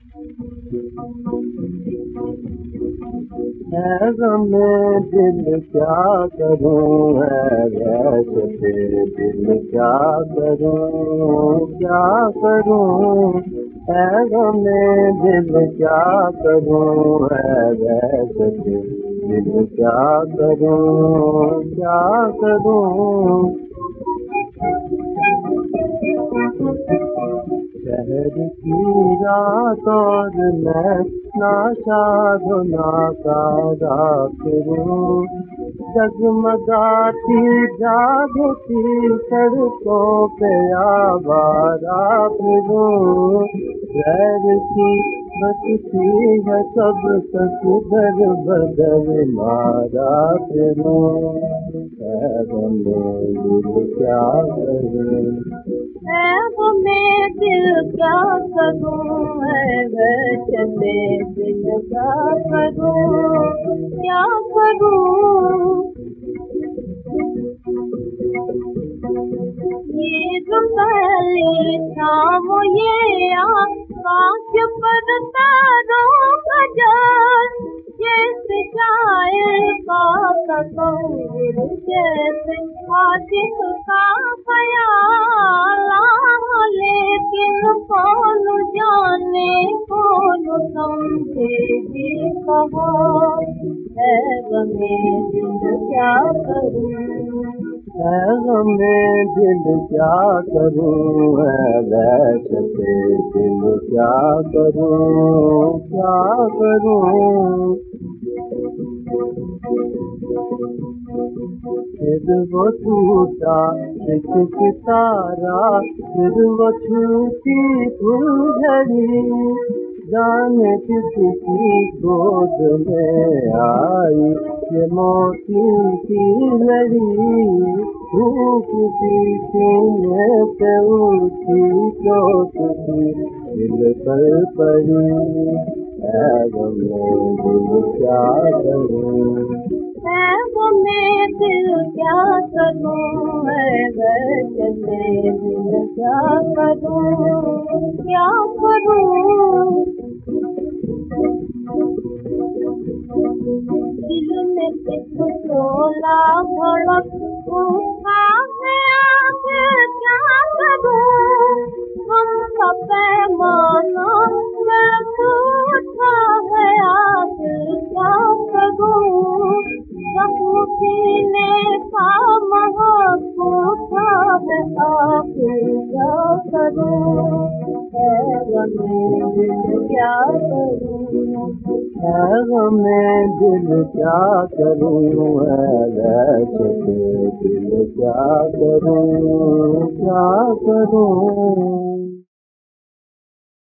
है गमे दिल क्या करूं, है वैसे दिल क्या करूं, क्या करूं। है गमे दिल क्या करूं, है वैसे दिल क्या करूं, क्या करूं। शहर की रात और मैं नाशाद नाकारा फिरूं, जगमगाती जागती सड़कों पे आवारा फिरूं। शहर की बसती है सब तक दर बदर मारा फिरूं, है गमे दिल क्या करूं। है मैं दिल क्या करूं, है वैसे दिल क्या करूं, क्या करूं। ये जो पहली शाम ये आकाश पर तारों का जाल, जैसे शायर का तस्वीर, जैसे आशिक का ख्याल। लेकिन कौन जाने कौन समझेगी कहा, है गमे दिल क्या करूं। है गमे दिल क्या करूं, है वैसे दिल क्या करूं, क्या करूं। फिर वो टूटा एक सितारा, फिर वो छूटी फुलझड़ी, जाने किसकी गोद में आई ये मोती की लड़ी। धूप की सीने पे उठी चोट की दिल पर पड़ी, है गमे दिल क्या करूं। है मैं दिल क्या करूं, है वैसे दिल क्या करूं, क्या करूं। दिल में एक शोला भड़क उठा है, आखिर क्या करूं। हम का पैमाना मैं उठा है, आखिर क्या करूं। कहूँ पीने का महक उठा है, आखिर क्या करूं। है गमे दिल क्या करूं। है गमे दिल क्या करूं, है वैसे दिल क्या करूं, क्या करूं।